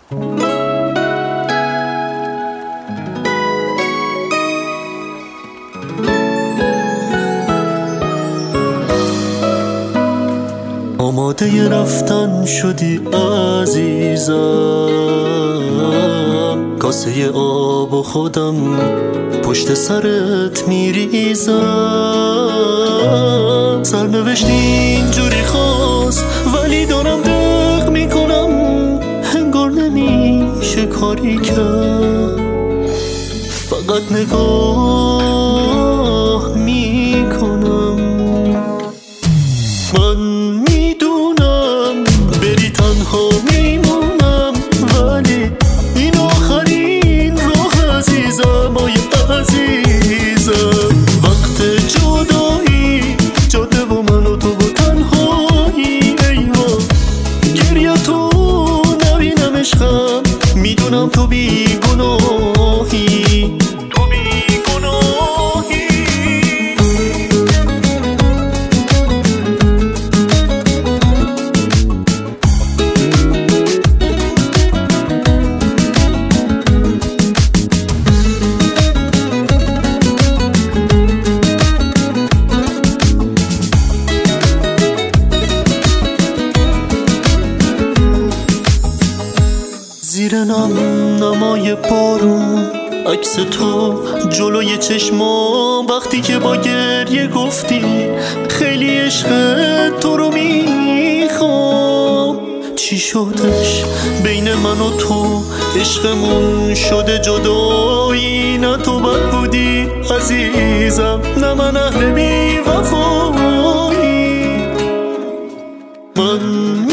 آماده رفتن شدی عزیزم، کاسه آب و خودم پشت سرت میریزم. سرنوشت اینجوری خواست ولی دارم دق میکنم، انگار نمیشه کاری کرد، فقط نگاه میکنم. من میدونم بری تنها میمونم، ولی این آخرین راه عزیزم، آی عزیزم. وقت جدایی جاده و من و تو و تنهایی، ایوان گریه تو نبینم عشقم، میدونم تو بیگناهی. زیر نمای بارون عکس تو جلوی چشمام، وقتی که با گریه گفتی خیلی عشق تو رو میخوام. چی شدش بین من و تو؟ عشقمون شده جدایی، نه تو بد بودی عزیزم، نه من اهل بی وفایی. من